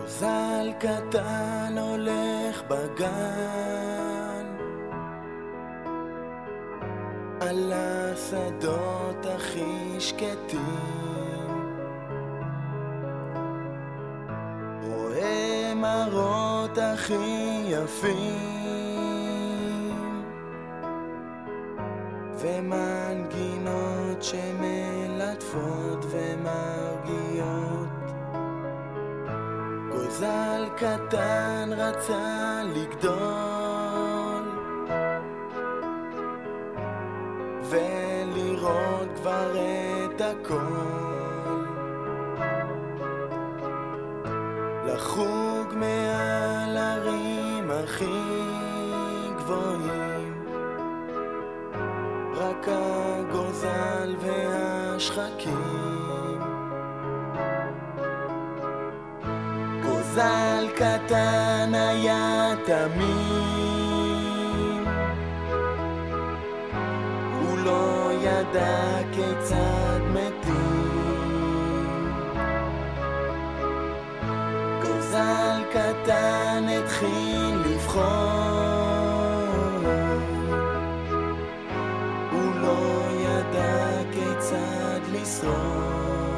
גוזל קטן הולך בגן על השדות הכי שקטים, רואה מראות הכי יפים ומנגינות שמלטפות ומרגיעות. גוזל קטן רצה לגדול ולראות כבר את הכל, לחוג מעל הרים הכי גבוהים, רק הגוזל והשחקים. גוזל קטן היה תמים, הוא לא ידע כיצד מתים. גוזל קטן התחיל לבחור, הוא לא ידע כיצד לשרוד.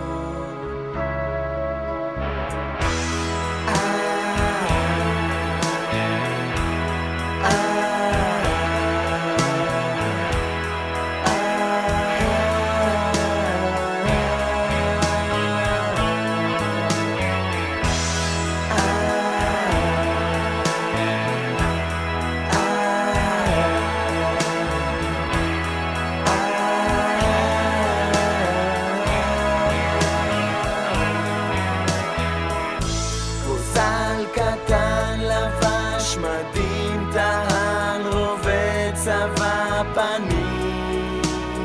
קטן לבש מדים, טען רובה צבא פנים,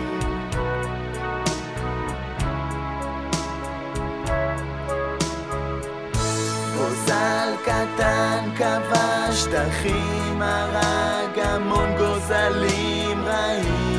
גוזל קטן כבש שטחים, הרג המון גוזלים רעים.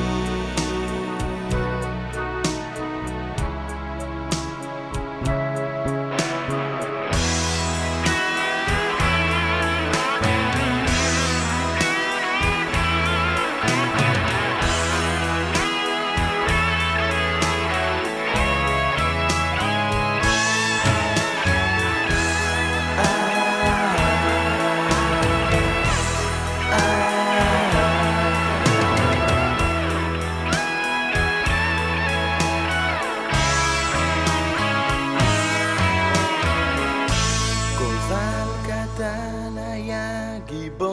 גוזל קטן היה גיבור,